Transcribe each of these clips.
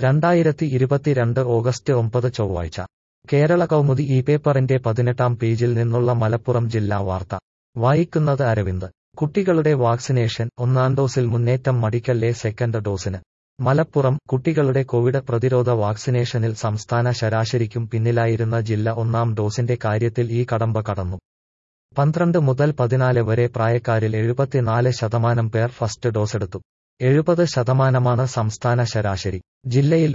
2022 August 9 ചൊവ്വാഴ്ച കേരള കൗമുദി ഈ പേപ്പറിന്റെ 18-ാം പേജിൽ നിന്നുള്ള മലപ്പുറം ജില്ലാ വാർത്ത വായിക്കുന്നത് അരവിന്ദ്. കുട്ടികളുടെ വാക്സിനേഷൻ, ഒന്നാം ഡോസിൽ മുന്നേറ്റം മടിക്കല്ലേ സെക്കൻഡ് ഡോസിന്. മലപ്പുറം. കുട്ടികളുടെ കോവിഡ് പ്രതിരോധ വാക്സിനേഷനിൽ സംസ്ഥാന ശരാശരിക്കും പിന്നിലായിരുന്ന ജില്ല ഒന്നാം ഡോസിന്റെ കാര്യത്തിൽ ഈ കടമ്പ കടന്നു. 12 മുതൽ 14 വരെ പ്രായക്കാരിൽ 74% പേർ ഫസ്റ്റ് ഡോസെടുത്തു. 70% സംസ്ഥാന ശരാശരി. ജില്ലയിൽ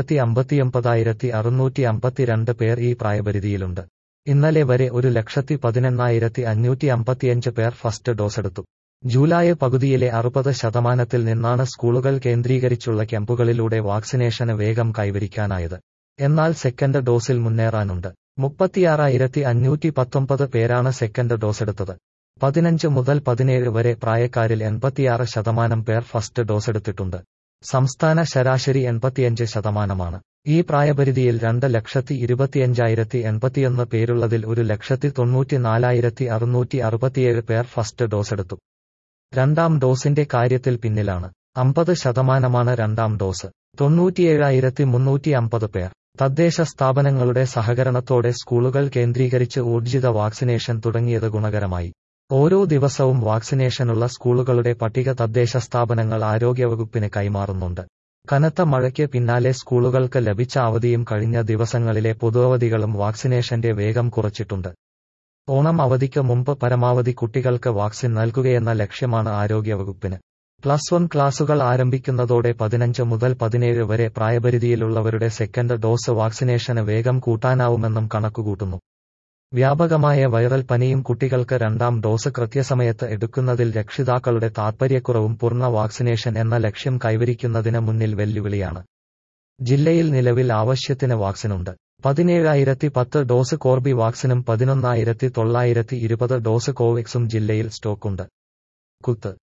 1,59,652 പേർ ഈ പ്രായപരിധിയിലുണ്ട്. ഇന്നലെ വരെ 1,11,555 പേർ ഫസ്റ്റ് ഡോസെടുത്തു. ജൂലൈ പകുതിയിലെ 60%-ൽ നിന്നാണ് സ്കൂളുകൾ കേന്ദ്രീകരിച്ചുള്ള ക്യാമ്പുകളിലൂടെ വാക്സിനേഷന് വേഗം കൈവരിക്കാനായത്. എന്നാൽ സെക്കൻഡ് ഡോസിൽ മുന്നേറാനുണ്ട്. 36,519 പേരാണ് സെക്കൻഡ് ഡോസെടുത്തത്. 15 മുതൽ 17 വരെ പ്രായക്കാരിൽ 86% പേർ ഫസ്റ്റ് ഡോസെടുത്തിട്ടുണ്ട്. സംസ്ഥാന ശരാശരി 85%. ഈ പ്രായപരിധിയിൽ 2,25,081 പേരുള്ളതിൽ 1,94,667 പേർ ഫസ്റ്റ് ഡോസെടുത്തു. രണ്ടാം ഡോസിന്റെ കാര്യത്തിൽ പിന്നിലാണ്. 50%-മാണ് രണ്ടാം ഡോസ്. 97,350 പേർ. തദ്ദേശ സ്ഥാപനങ്ങളുടെ സഹകരണത്തോടെ സ്കൂളുകൾ കേന്ദ്രീകരിച്ച് ഊർജിത വാക്സിനേഷൻ തുടങ്ങിയത് ഗുണകരമായി. ഓരോ ദിവസവും വാക്സിനേഷനുള്ള സ്കൂളുകളുടെ പട്ടിക തദ്ദേശ സ്ഥാപനങ്ങൾ ആരോഗ്യവകുപ്പിന് കൈമാറുന്നുണ്ട്. കനത്ത മഴയ്ക്ക് പിന്നാലെ സ്കൂളുകൾക്ക് ലഭിച്ച അവധിയും കഴിഞ്ഞ ദിവസങ്ങളിലെ പൊതുവധികളും വാക്സിനേഷന്റെ വേഗം കുറച്ചിട്ടുണ്ട്. ഓണം അവധിക്ക് മുമ്പ് പരമാവധി കുട്ടികൾക്ക് വാക്സിൻ നൽകുകയെന്ന ലക്ഷ്യമാണ് ആരോഗ്യവകുപ്പിന്. +1 ക്ലാസുകൾ ആരംഭിക്കുന്നതോടെ 15 മുതൽ 17 വരെ പ്രായപരിധിയിലുള്ളവരുടെ സെക്കൻഡ് ഡോസ് വാക്സിനേഷന് വേഗം കൂട്ടാനാവുമെന്നും കണക്കുകൂട്ടുന്നു. വ്യാപകമായ വൈറൽ പനിയും കുട്ടികൾക്ക് രണ്ടാം ഡോസ് കൃത്യസമയത്ത് എടുക്കുന്നതിൽ രക്ഷിതാക്കളുടെ താൽപര്യക്കുറവും പൂർണ്ണ വാക്സിനേഷൻ എന്ന ലക്ഷ്യം കൈവരിക്കുന്നതിന് മുന്നിൽ വെല്ലുവിളിയാണ്. ജില്ലയിൽ നിലവിൽ ആവശ്യത്തിന് വാക്സിനുണ്ട്. 17,010 ഡോസ് കോർബി വാക്സിനും 11,920 ഡോസ് കോവാക്സും ജില്ലയിൽ സ്റ്റോക്കുണ്ട്. കുത്ത്